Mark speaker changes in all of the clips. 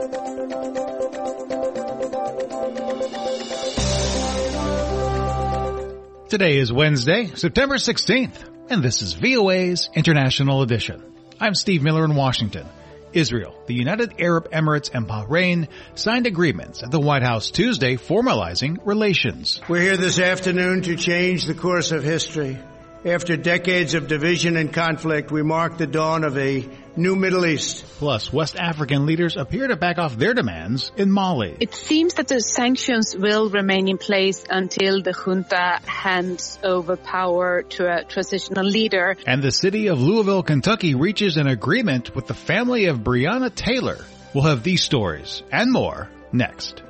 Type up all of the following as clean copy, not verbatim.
Speaker 1: Today is Wednesday, September 16th, and this is VOA's International Edition. I'm Steve Miller in Washington. Israel, the United Arab Emirates, and Bahrain signed agreements at the White House Tuesday formalizing relations.
Speaker 2: We're here this afternoon to change the course of history. After decades of division and conflict, we mark the dawn of a new Middle East.
Speaker 1: Plus, West African leaders appear to back off their demands in Mali.
Speaker 3: It seems that the sanctions will remain in place until the junta hands over power to a transitional leader.
Speaker 1: And the city of Louisville, Kentucky reaches an agreement with the family of Breonna Taylor. We'll have these stories and more next.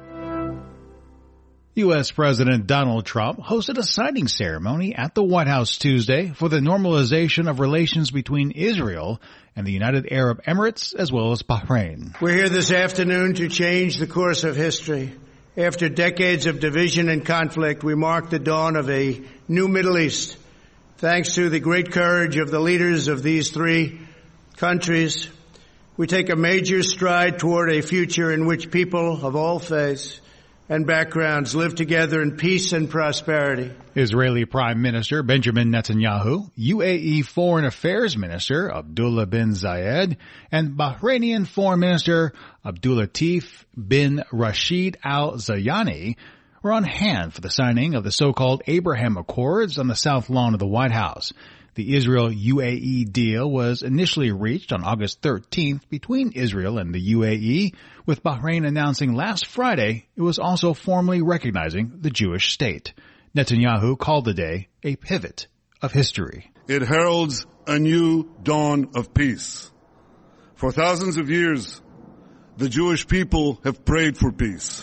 Speaker 1: U.S. President Donald Trump hosted a signing ceremony at the White House Tuesday for the normalization of relations between Israel and the United Arab Emirates as well as Bahrain.
Speaker 2: We're here this afternoon to change the course of history. After decades of division and conflict, we mark the dawn of a new Middle East. Thanks to the great courage of the leaders of these three countries, we take a major stride toward a future in which people of all faiths and backgrounds live together in peace and prosperity.
Speaker 1: Israeli Prime Minister Benjamin Netanyahu, UAE Foreign Affairs Minister Abdullah bin Zayed, and Bahraini Foreign Minister Abdulatif bin Rashid Al Zayani were on hand for the signing of the so-called Abraham Accords on the south lawn of the White House. The Israel-UAE deal was initially reached on August 13th between Israel and the UAE, with Bahrain announcing last Friday it was also formally recognizing the Jewish state. Netanyahu called the day a pivot of history.
Speaker 4: It heralds a new dawn of peace. For thousands of years, the Jewish people have prayed for peace.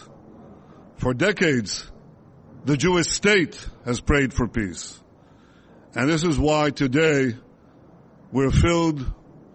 Speaker 4: For decades, the Jewish state has prayed for peace. And this is why today we're filled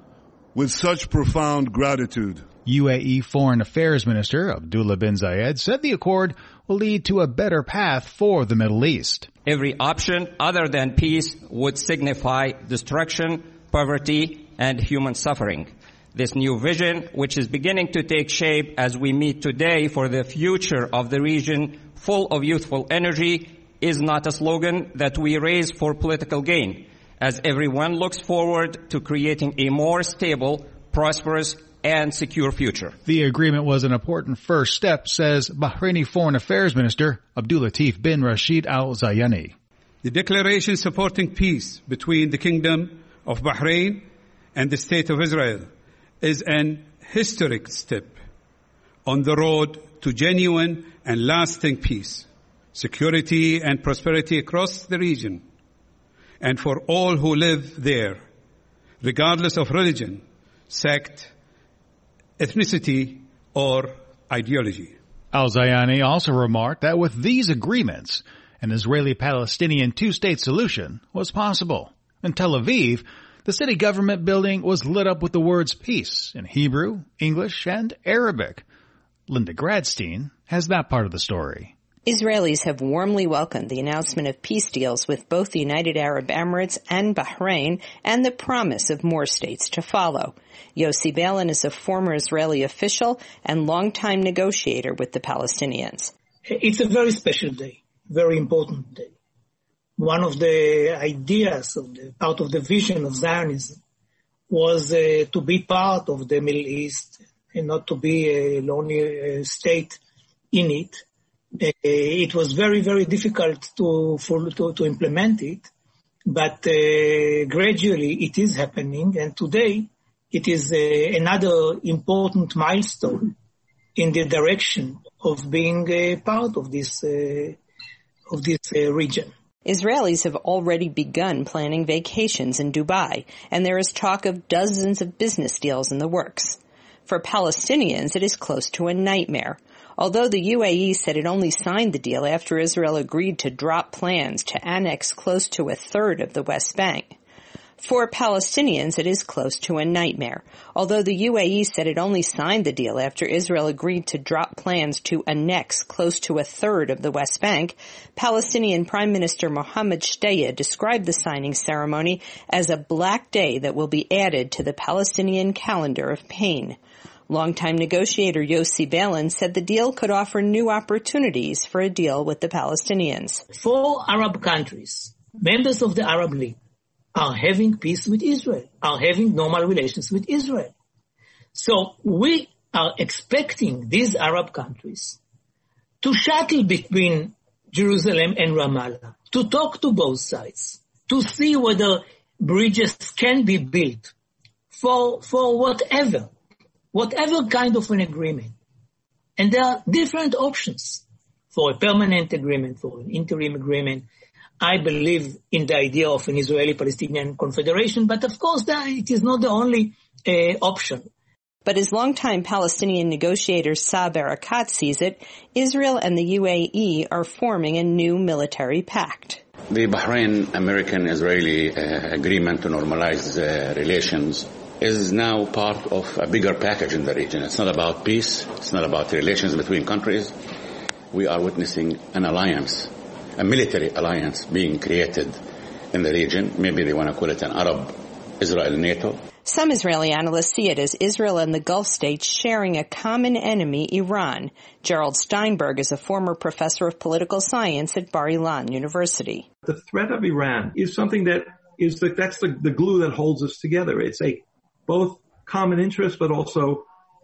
Speaker 4: with such profound gratitude.
Speaker 1: UAE Foreign Affairs Minister Abdullah bin Zayed said the accord will lead to a better path for the Middle East.
Speaker 5: Every option other than peace would signify destruction, poverty, and human suffering. This new vision, which is beginning to take shape as we meet today for the future of the region, full of youthful energy, is not a slogan that we raise for political gain, as everyone looks forward to creating a more stable, prosperous, and secure future.
Speaker 1: The agreement was an important first step, says Bahraini Foreign Affairs Minister Abdulatif bin Rashid Al Zayani.
Speaker 6: The declaration supporting peace between the Kingdom of Bahrain and the State of Israel is an historic step on the road to genuine and lasting peace, security, and prosperity across the region, and for all who live there, regardless of religion, sect, ethnicity, or ideology.
Speaker 1: Al-Zayani also remarked that with these agreements, an Israeli-Palestinian two-state solution was possible. In Tel Aviv, the city government building was lit up with the words peace in Hebrew, English, and Arabic. Linda Gradstein has that part of the story.
Speaker 7: Israelis have warmly welcomed the announcement of peace deals with both the United Arab Emirates and Bahrain and the promise of more states to follow. Yossi Balin is a former Israeli official and longtime negotiator with the Palestinians.
Speaker 8: It's a very special day, very important day. One of the ideas out of the vision of Zionism was to be part of the Middle East and not to be a lonely state in it. It was very, very difficult to implement it, but gradually it is happening, and today it is another important milestone in the direction of being a part of this region.
Speaker 7: Israelis have already begun planning vacations in Dubai, and there is talk of dozens of business deals in the works. For Palestinians, it is close to a nightmare. Although the UAE said it only signed the deal after Israel agreed to drop plans to annex close to a third of the West Bank. For Palestinians, it is close to a nightmare. Although the UAE said it only signed the deal after Israel agreed to drop plans to annex close to a third of the West Bank, Palestinian Prime Minister Mohammed Shtayyeh described the signing ceremony as a black day that will be added to the Palestinian calendar of pain. Longtime negotiator Yossi Beilin said the deal could offer new opportunities for a deal with the Palestinians.
Speaker 8: 4 Arab countries, members of the Arab League, are having peace with Israel, are having normal relations with Israel. So we are expecting these Arab countries to shuttle between Jerusalem and Ramallah, to talk to both sides, to see whether bridges can be built for whatever kind of an agreement. And there are different options for a permanent agreement, for an interim agreement. I believe in the idea of an Israeli-Palestinian confederation, but of course it is not the only option.
Speaker 7: But as longtime Palestinian negotiator Saeb Erekat sees it, Israel and the UAE are forming a new military pact.
Speaker 9: The Bahrain-American-Israeli agreement to normalize relations is now part of a bigger package in the region. It's not about peace. It's not about relations between countries. We are witnessing an alliance, a military alliance being created in the region. Maybe they want to call it an Arab-Israel-NATO.
Speaker 7: Some Israeli analysts see it as Israel and the Gulf states sharing a common enemy, Iran. Gerald Steinberg is a former professor of political science at Bar-Ilan University.
Speaker 10: The threat of Iran is something that's the glue that holds us together. It's both common interest, but also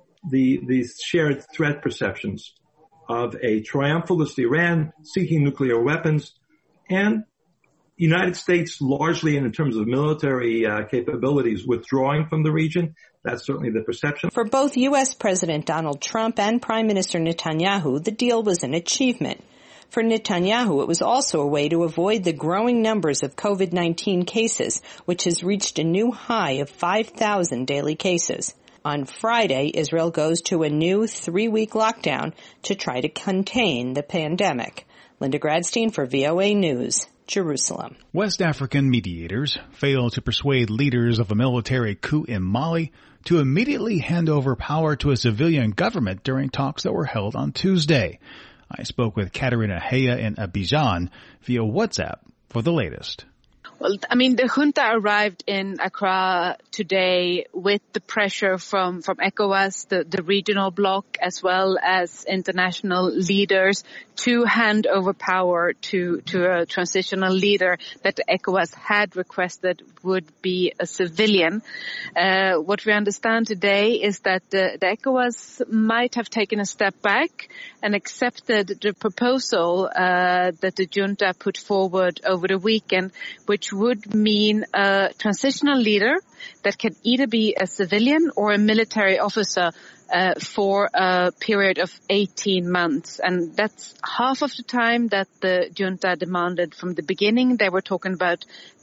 Speaker 10: the shared threat perceptions of a triumphalist Iran seeking nuclear weapons and United States largely in terms of military capabilities withdrawing from the region. That's certainly the perception.
Speaker 7: For both U.S. President Donald Trump and Prime Minister Netanyahu, the deal was an achievement. For Netanyahu, it was also a way to avoid the growing numbers of COVID-19 cases, which has reached a new high of 5,000 daily cases. On Friday, Israel goes to a new 3-week lockdown to try to contain the pandemic. Linda Gradstein for VOA News, Jerusalem.
Speaker 1: West African mediators failed to persuade leaders of a military coup in Mali to immediately hand over power to a civilian government during talks that were held on Tuesday. I spoke with Katerina Heya in Abidjan via WhatsApp for the latest.
Speaker 3: Well, the junta arrived in Accra today with the pressure from ECOWAS, the regional bloc, as well as international leaders to hand over power to a transitional leader that ECOWAS had requested would be a civilian. What we understand today is that the ECOWAS might have taken a step back and accepted the proposal that the junta put forward over the weekend, which would mean a transitional leader that can either be a civilian or a military officer for a period of 18 months. And that's half of the time that the junta demanded from the beginning. They were talking about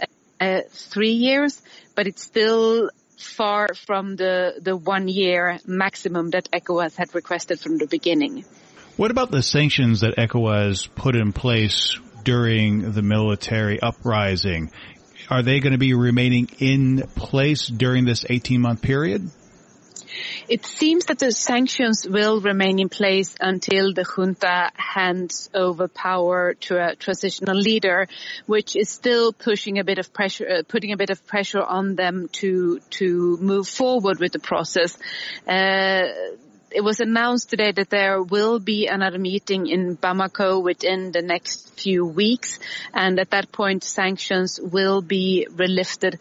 Speaker 3: 3 years, but it's still far from the 1 year maximum that ECOWAS had requested from the beginning.
Speaker 1: What about the sanctions that ECOWAS put in place during the military uprising? Are they going to be remaining in place during this 18-month period?
Speaker 3: It seems that the sanctions will remain in place until the junta hands over power to a transitional leader, which is still putting a bit of pressure on them to move forward with the process. It was announced today that there will be another meeting in Bamako within the next few weeks, and at that point sanctions will be lifted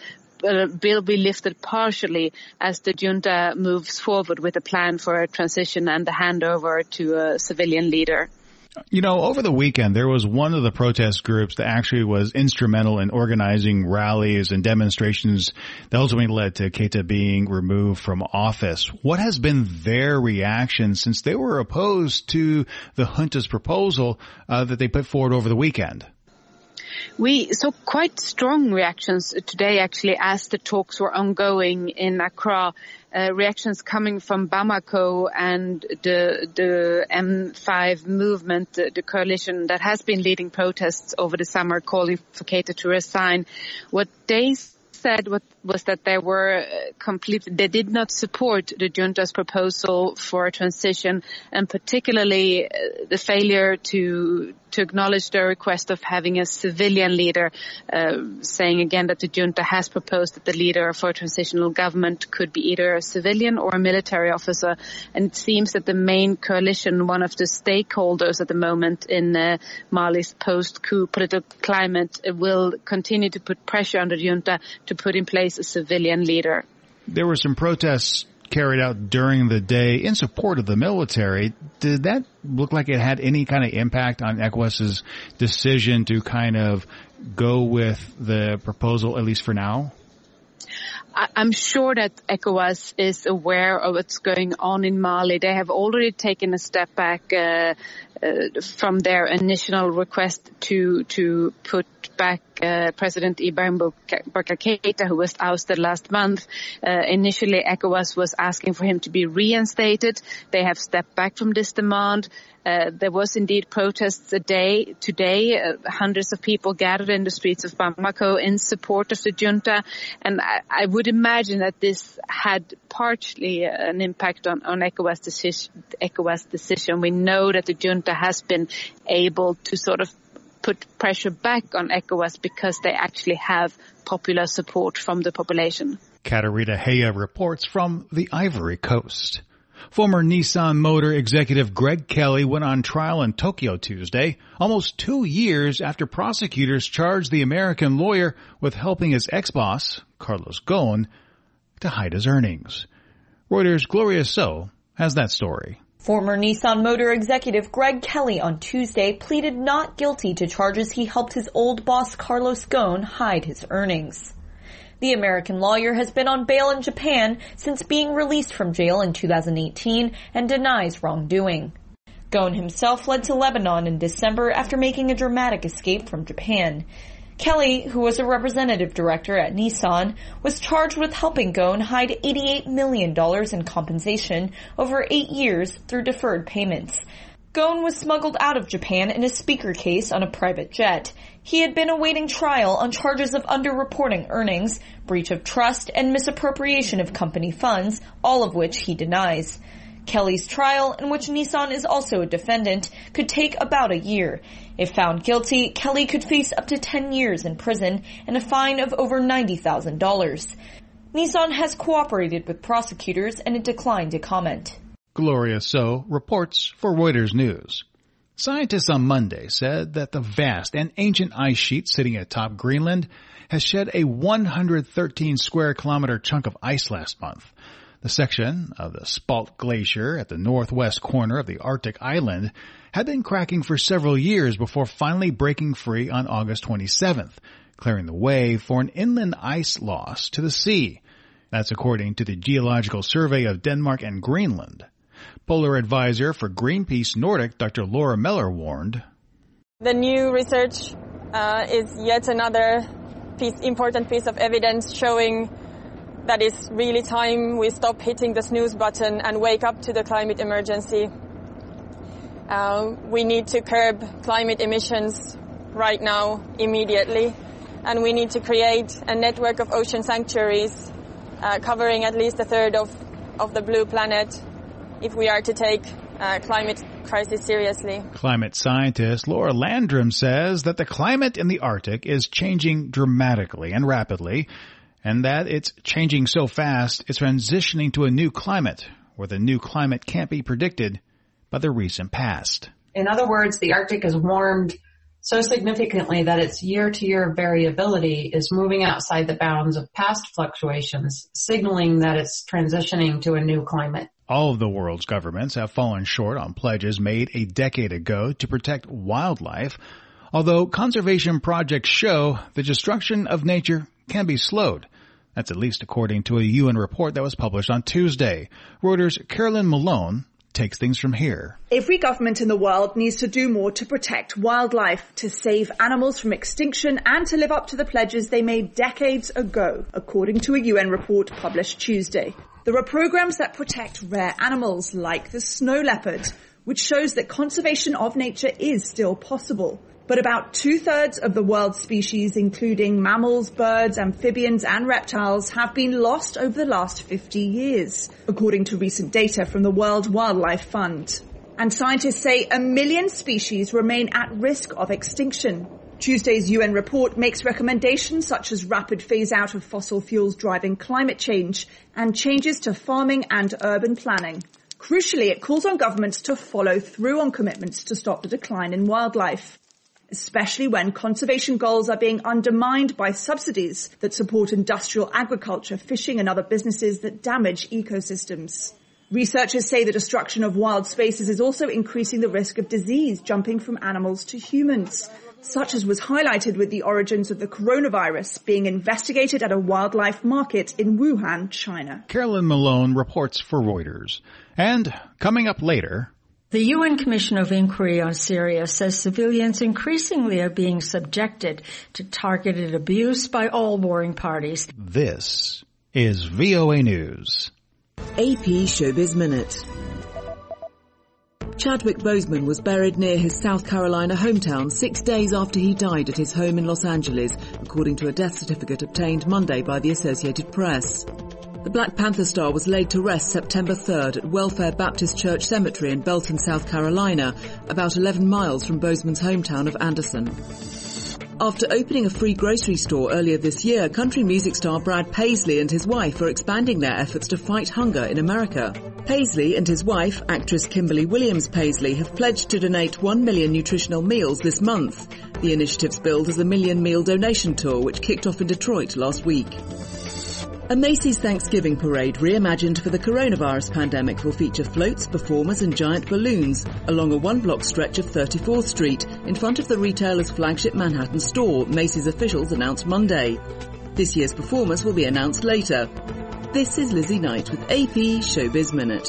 Speaker 3: partially as the junta moves forward with a plan for a transition and the handover to a civilian leader.
Speaker 1: Over the weekend, there was one of the protest groups that actually was instrumental in organizing rallies and demonstrations that ultimately led to Keita being removed from office. What has been their reaction since they were opposed to the junta's proposal that they put forward over the weekend?
Speaker 3: We saw quite strong reactions today, actually, as the talks were ongoing in Accra. Reactions coming from Bamako and the M5 movement, the coalition that has been leading protests over the summer, calling for Keita to resign. What they said, what was that they did not support the junta's proposal for a transition, and particularly the failure to acknowledge the request of having a civilian leader, saying again that the junta has proposed that the leader for a transitional government could be either a civilian or a military officer. And it seems that the main coalition, one of the stakeholders at the moment in Mali's post-coup political climate, will continue to put pressure on the junta to put in place a civilian leader.
Speaker 1: There were some protests carried out during the day in support of the military. Did that look like it had any kind of impact on ECOWAS's decision to kind of go with the proposal, at least for now?
Speaker 3: I'm sure that ECOWAS is aware of what's going on in Mali. They have already taken a step back from their initial request to put back President Ibrahim Boubacar Keïta, who was ousted last month. Initially, ECOWAS was asking for him to be reinstated. They have stepped back from this demand. There was indeed protests today. Hundreds of people gathered in the streets of Bamako in support of the junta. And I would imagine that this had partially an impact on ECOWAS decision. We know that the junta has been able to sort of put pressure back on ECOWAS because they actually have popular support from the population.
Speaker 1: Katarina Heya reports from the Ivory Coast. Former Nissan Motor executive Greg Kelly went on trial in Tokyo Tuesday, almost 2 years after prosecutors charged the American lawyer with helping his ex-boss, Carlos Ghosn, to hide his earnings. Reuters' Gloria So has that story.
Speaker 11: Former Nissan Motor executive Greg Kelly on Tuesday pleaded not guilty to charges he helped his old boss Carlos Ghosn hide his earnings. The American lawyer has been on bail in Japan since being released from jail in 2018 and denies wrongdoing. Ghosn himself fled to Lebanon in December after making a dramatic escape from Japan. Kelly, who was a representative director at Nissan, was charged with helping Ghosn hide $88 million in compensation over 8 years through deferred payments. Ghosn was smuggled out of Japan in a speaker case on a private jet. He had been awaiting trial on charges of underreporting earnings, breach of trust, and misappropriation of company funds, all of which he denies. Kelly's trial, in which Nissan is also a defendant, could take about a year. If found guilty, Kelly could face up to 10 years in prison and a fine of over $90,000. Nissan has cooperated with prosecutors and it declined to comment.
Speaker 1: Gloria So reports for Reuters News. Scientists on Monday said that the vast and ancient ice sheet sitting atop Greenland has shed a 113 square kilometer chunk of ice last month. The section of the Spalt Glacier at the northwest corner of the Arctic island had been cracking for several years before finally breaking free on August 27th, clearing the way for an inland ice loss to the sea. That's according to the Geological Survey of Denmark and Greenland. Polar advisor for Greenpeace Nordic, Dr. Laura Meller, warned,
Speaker 12: "The new research is yet another important piece of evidence showing that it's really time we stop hitting the snooze button and wake up to the climate emergency. We need to curb climate emissions right now, immediately, and we need to create a network of ocean sanctuaries covering at least a third of the blue planet if we are to take climate crisis seriously."
Speaker 1: Climate scientist Laura Landrum says that the climate in the Arctic is changing dramatically and rapidly, and that it's changing so fast it's transitioning to a new climate, where the new climate can't be predicted by the recent past.
Speaker 13: In other words, the Arctic has warmed so significantly that its year-to-year variability is moving outside the bounds of past fluctuations, signaling that it's transitioning to a new climate.
Speaker 1: All of the world's governments have fallen short on pledges made a decade ago to protect wildlife, although conservation projects show the destruction of nature can be slowed. That's at least according to a UN report that was published on Tuesday. Reuters' Carolyn Malone takes things from here.
Speaker 14: Every government in the world needs to do more to protect wildlife, to save animals from extinction, and to live up to the pledges they made decades ago, according to a UN report published Tuesday. There are programs that protect rare animals like the snow leopard, which shows that conservation of nature is still possible. But about 2/3 of the world's species, including mammals, birds, amphibians and reptiles, have been lost over the last 50 years, according to recent data from the World Wildlife Fund. And scientists say 1 million species remain at risk of extinction. Tuesday's UN report makes recommendations such as rapid phase-out of fossil fuels driving climate change and changes to farming and urban planning. Crucially, it calls on governments to follow through on commitments to stop the decline in wildlife, especially when conservation goals are being undermined by subsidies that support industrial agriculture, fishing and other businesses that damage ecosystems. Researchers say the destruction of wild spaces is also increasing the risk of disease jumping from animals to humans, such as was highlighted with the origins of the coronavirus being investigated at a wildlife market in Wuhan, China.
Speaker 1: Carolyn Malone reports for Reuters. And coming up later,
Speaker 15: the UN Commission of Inquiry on Syria says civilians increasingly are being subjected to targeted abuse by all warring parties.
Speaker 1: This is VOA News.
Speaker 16: AP Showbiz Minute. Chadwick Boseman was buried near his South Carolina hometown 6 days after he died at his home in Los Angeles, according to a death certificate obtained Monday by the Associated Press. The Black Panther star was laid to rest September 3rd at Welfare Baptist Church Cemetery in Belton, South Carolina, about 11 miles from Boseman's hometown of Anderson. After opening a free grocery store earlier this year, country music star Brad Paisley and his wife are expanding their efforts to fight hunger in America. Paisley and his wife, actress Kimberly Williams Paisley, have pledged to donate 1 million nutritional meals this month. The initiative's billed as a Million Meal Donation Tour, which kicked off in Detroit last week. A Macy's Thanksgiving parade reimagined for the coronavirus pandemic will feature floats, performers and giant balloons along a one-block stretch of 34th Street in front of the retailer's flagship Manhattan store, Macy's officials announced Monday. This year's performers will be announced later. This is Lizzie Knight with AP Showbiz Minute.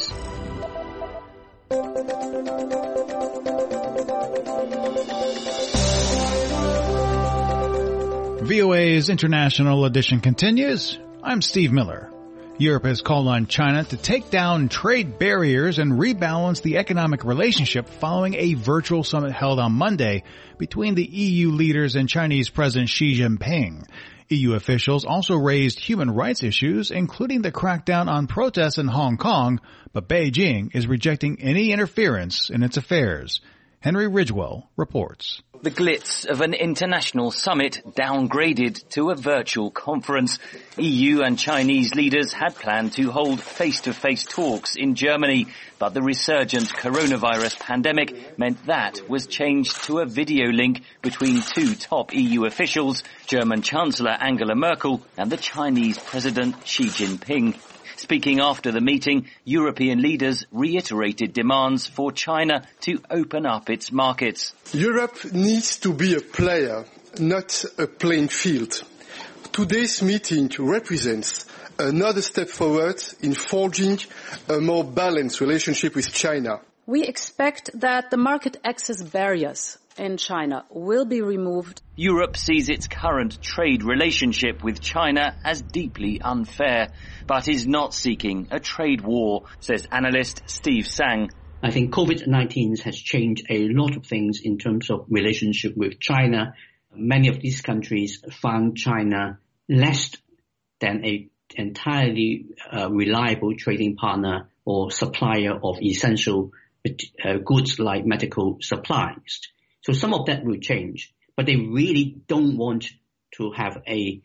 Speaker 1: VOA's International Edition continues. I'm Steve Miller. Europe has called on China to take down trade barriers and rebalance the economic relationship following a virtual summit held on Monday between the EU leaders and Chinese President Xi Jinping. EU officials also raised human rights issues, including the crackdown on protests in Hong Kong, but Beijing is rejecting any interference in its affairs. Henry Ridgewell reports.
Speaker 17: The glitz of an international summit downgraded to a virtual conference. EU and Chinese leaders had planned to hold face-to-face talks in Germany, but the resurgent coronavirus pandemic meant that was changed to a video link between two top EU officials, German Chancellor Angela Merkel and the Chinese President Xi Jinping. Speaking after the meeting, European leaders reiterated demands for China to open up its markets.
Speaker 18: Europe needs to be a player, not a playing field. Today's meeting represents another step forward in forging a more balanced relationship with China.
Speaker 19: We expect that the market access barriers in China will be removed.
Speaker 17: Europe sees its current trade relationship with China as deeply unfair, but is not seeking a trade war, says analyst Steve Sang.
Speaker 20: I think COVID-19 has changed a lot of things in terms of relationship with China. Many of these countries found China less than an entirely reliable trading partner or supplier of essential goods like medical supplies. So some of that will change, but they really don't want to have a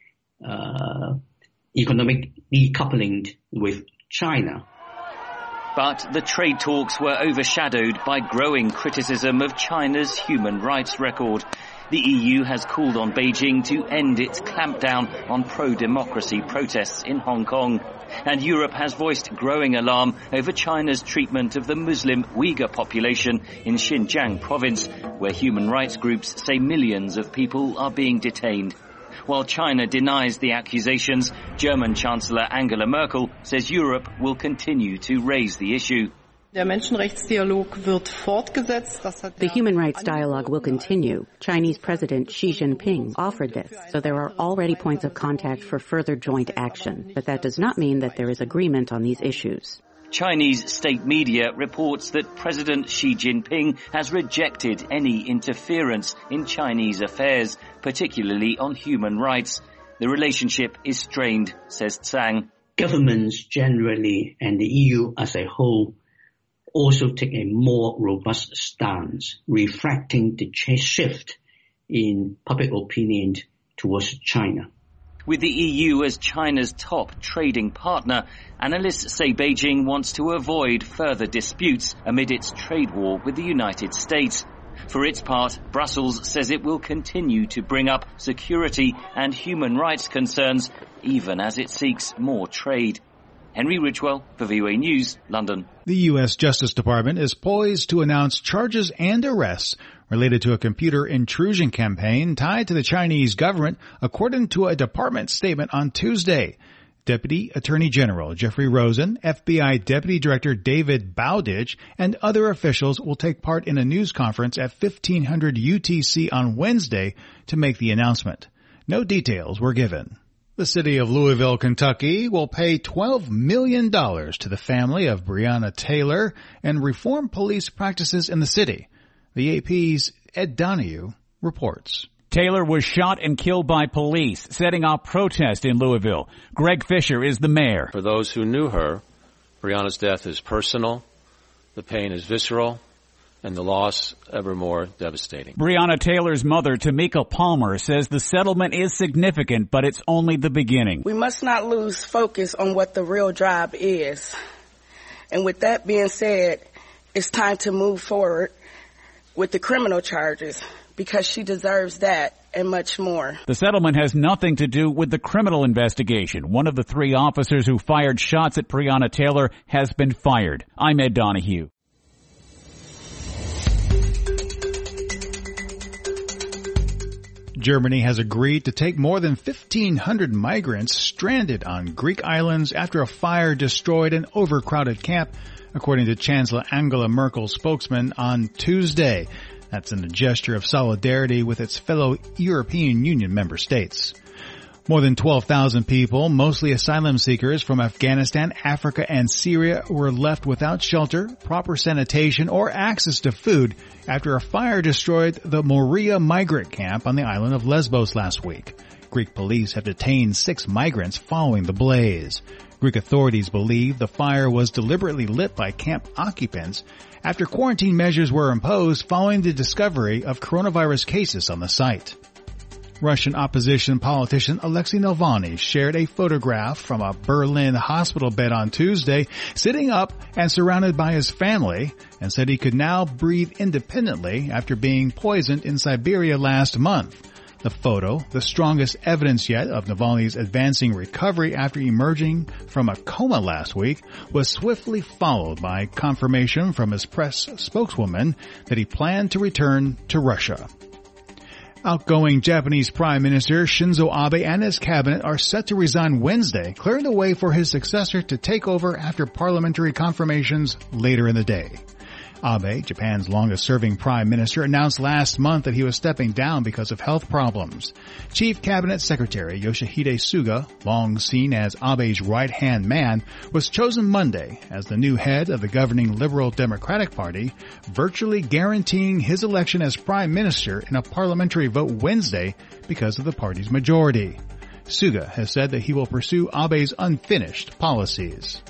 Speaker 20: economic decoupling with China.
Speaker 17: But the trade talks were overshadowed by growing criticism of China's human rights record. The EU has called on Beijing to end its clampdown on pro-democracy protests in Hong Kong. And Europe has voiced growing alarm over China's treatment of the Muslim Uyghur population in Xinjiang province, where human rights groups say millions of people are being detained. While China denies the accusations, German Chancellor Angela Merkel says Europe will continue to raise the issue.
Speaker 21: The human rights dialogue will continue. Chinese President Xi Jinping offered this, so there are already points of contact for further joint action. But that does not mean that there is agreement on these issues.
Speaker 17: Chinese state media reports that President Xi Jinping has rejected any interference in Chinese affairs, particularly on human rights. The relationship is strained, says Tsang.
Speaker 20: Governments generally and the EU as a whole also take a more robust stance, reflecting the shift in public opinion towards China.
Speaker 17: With the EU as China's top trading partner, analysts say Beijing wants to avoid further disputes amid its trade war with the United States. For its part, Brussels says it will continue to bring up security and human rights concerns, even as it seeks more trade. Henry Ridgewell for VOA News, London.
Speaker 1: The U.S. Justice Department is poised to announce charges and arrests related to a computer intrusion campaign tied to the Chinese government, according to a department statement on Tuesday. Deputy Attorney General Jeffrey Rosen, FBI Deputy Director David Bowditch, and other officials will take part in a news conference at 1500 UTC on Wednesday to make the announcement. No details were given. The city of Louisville, Kentucky will pay $12 million to the family of Breonna Taylor and reform police practices in the city. The AP's Ed Donahue reports.
Speaker 2: Taylor was shot and killed by police, setting off protest in Louisville. Greg Fisher is the mayor.
Speaker 22: For those who knew her, Breonna's death is personal, the pain is visceral, and the loss ever more devastating.
Speaker 2: Breonna Taylor's mother, Tamika Palmer, says the settlement is significant, but it's only the beginning.
Speaker 23: We must not lose focus on what the real drive is. And with that being said, it's time to move forward with the criminal charges, because she deserves that and much more.
Speaker 2: The settlement has nothing to do with the criminal investigation. One of the 3 officers who fired shots at Breonna Taylor has been fired. I'm Ed Donahue.
Speaker 1: Germany has agreed to take more than 1,500 migrants stranded on Greek islands after a fire destroyed an overcrowded camp, according to Chancellor Angela Merkel's spokesman on Tuesday. That's in a gesture of solidarity with its fellow European Union member states. More than 12,000 people, mostly asylum seekers from Afghanistan, Africa, and Syria, were left without shelter, proper sanitation, or access to food after a fire destroyed the Moria migrant camp on the island of Lesbos last week. Greek police have detained 6 migrants following the blaze. Greek authorities believe the fire was deliberately lit by camp occupants after quarantine measures were imposed following the discovery of coronavirus cases on the site. Russian opposition politician Alexei Navalny shared a photograph from a Berlin hospital bed on Tuesday, sitting up and surrounded by his family, and said he could now breathe independently after being poisoned in Siberia last month. The photo, the strongest evidence yet of Navalny's advancing recovery after emerging from a coma last week, was swiftly followed by confirmation from his press spokeswoman that he planned to return to Russia. Outgoing Japanese Prime Minister Shinzo Abe and his cabinet are set to resign Wednesday, clearing the way for his successor to take over after parliamentary confirmations later in the day. Abe, Japan's longest-serving prime minister, announced last month that he was stepping down because of health problems. Chief Cabinet Secretary Yoshihide Suga, long seen as Abe's right-hand man, was chosen Monday as the new head of the governing Liberal Democratic Party, virtually guaranteeing his election as prime minister in a parliamentary vote Wednesday because of the party's majority. Suga has said that he will pursue Abe's unfinished policies.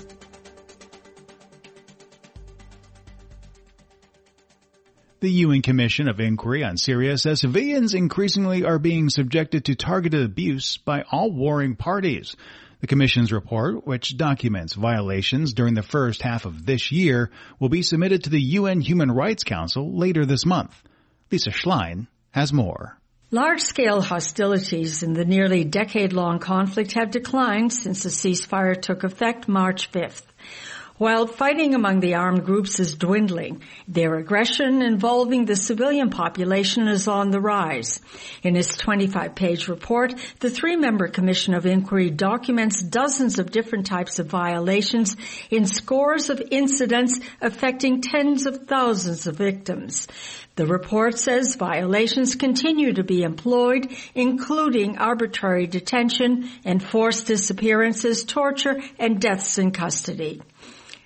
Speaker 1: The UN Commission of Inquiry on Syria says civilians increasingly are being subjected to targeted abuse by all warring parties. The Commission's report, which documents violations during the first half of this year, will be submitted to the UN Human Rights Council later this month. Lisa Schlein has more.
Speaker 15: Large-scale hostilities in the nearly decade-long conflict have declined since the ceasefire took effect March 5th. While fighting among the armed groups is dwindling, their aggression involving the civilian population is on the rise. In its 25-page report, the 3-member Commission of Inquiry documents dozens of different types of violations in scores of incidents affecting tens of thousands of victims. The report says violations continue to be employed, including arbitrary detention, enforced disappearances, torture, and deaths in custody.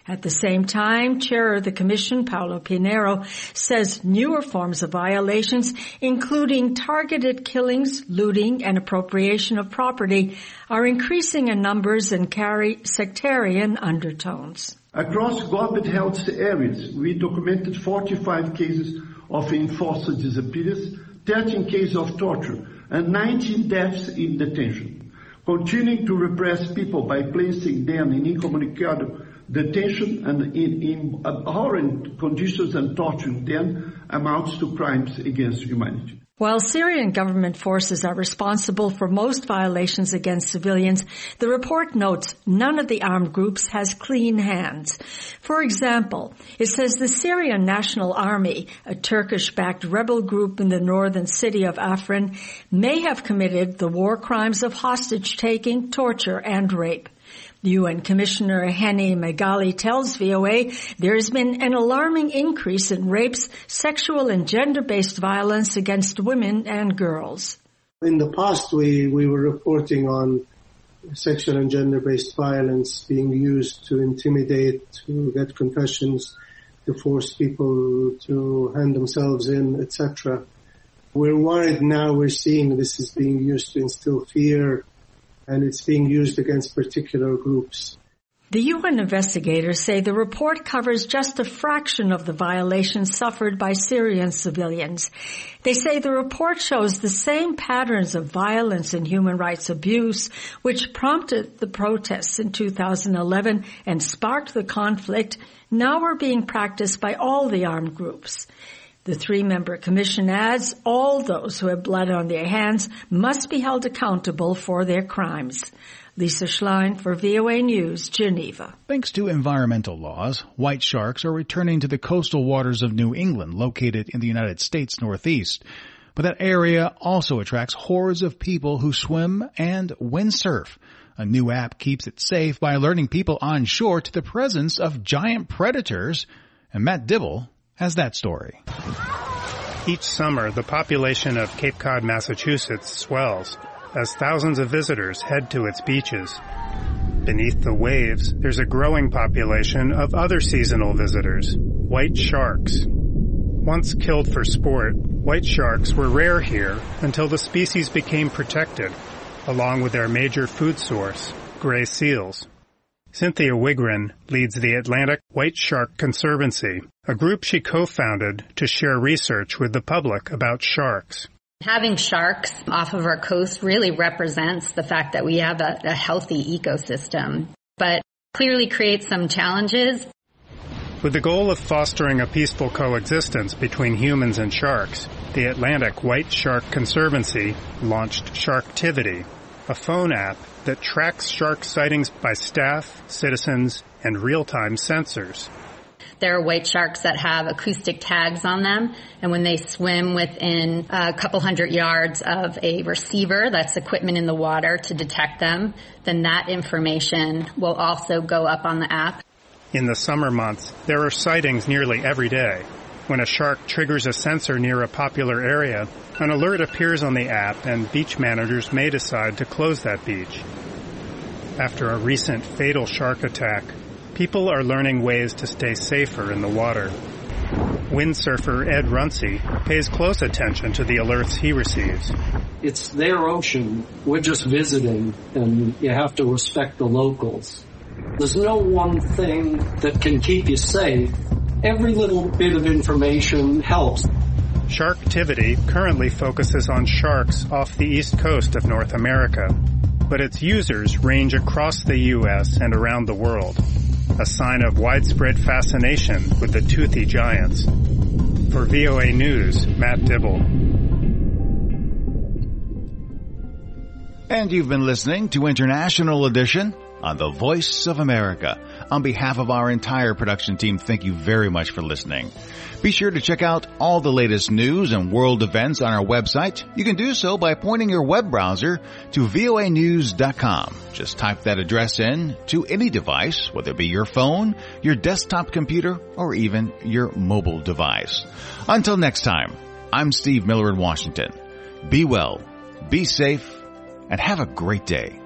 Speaker 15: At the same time, Chair of the Commission, Paulo Pinheiro, says newer forms of violations, including targeted killings, looting, and appropriation of property, are increasing in numbers and carry sectarian undertones.
Speaker 4: Across government health areas, we documented 45 cases of enforced disappearance, 13 cases of torture, and 19 deaths in detention. Continuing to repress people by placing them in incommunicado detention and in abhorrent conditions and torturing them amounts to crimes against humanity.
Speaker 15: While Syrian government forces are responsible for most violations against civilians, the report notes none of the armed groups has clean hands. For example, it says the Syrian National Army, a Turkish-backed rebel group in the northern city of Afrin, may have committed the war crimes of hostage-taking, torture, and rape. UN Commissioner Henny Megali tells VOA there has been an alarming increase in rapes, sexual and gender-based violence against women and girls.
Speaker 5: In the past, we were reporting on sexual and gender-based violence being used to intimidate, to get confessions, to force people to hand themselves in, etc. We're worried now we're seeing this is being used to instill fear, and it's being used against particular groups.
Speaker 15: The UN investigators say the report covers just a fraction of the violations suffered by Syrian civilians. They say the report shows the same patterns of violence and human rights abuse which prompted the protests in 2011 and sparked the conflict now are being practiced by all the armed groups. The 3-member commission adds all those who have blood on their hands must be held accountable for their crimes. Lisa Schlein for VOA News, Geneva.
Speaker 1: Thanks to environmental laws, white sharks are returning to the coastal waters of New England, located in the United States Northeast. But that area also attracts hordes of people who swim and windsurf. A new app keeps it safe by alerting people on shore to the presence of giant predators. And Matt Dibble has that story.
Speaker 6: Each summer, the population of Cape Cod, Massachusetts swells as thousands of visitors head to its beaches. Beneath the waves, there's a growing population of other seasonal visitors, white sharks. Once killed for sport, white sharks were rare here until the species became protected, along with their major food source, gray seals. Cynthia Wigren leads the Atlantic White Shark Conservancy, a group she co-founded to share research with the public about sharks.
Speaker 24: Having sharks off of our coast really represents the fact that we have a healthy ecosystem, but clearly creates some challenges.
Speaker 6: With the goal of fostering a peaceful coexistence between humans and sharks, the Atlantic White Shark Conservancy launched Sharktivity, a phone app that tracks shark sightings by staff, citizens, and real-time sensors.
Speaker 24: There are white sharks that have acoustic tags on them, and when they swim within a couple hundred yards of a receiver, that's equipment in the water to detect them, then that information will also go up on the app.
Speaker 6: In the summer months, there are sightings nearly every day. When a shark triggers a sensor near a popular area, an alert appears on the app and beach managers may decide to close that beach. After a recent fatal shark attack, people are learning ways to stay safer in the water. Windsurfer Ed Runcie pays close attention to the alerts he receives.
Speaker 25: It's their ocean. We're just visiting, and you have to respect the locals. There's no one thing that can keep you safe. Every little bit of information helps.
Speaker 6: Sharktivity currently focuses on sharks off the east coast of North America, but its users range across the U.S. and around the world, a sign of widespread fascination with the toothy giants. For VOA News, Matt Dibble.
Speaker 1: And you've been listening to International Edition on the Voice of America. On behalf of our entire production team, thank you very much for listening. Be sure to check out all the latest news and world events on our website. You can do so by pointing your web browser to voanews.com. Just type that address in to any device, whether it be your phone, your desktop computer, or even your mobile device. Until next time, I'm Steve Miller in Washington. Be well, be safe, and have a great day.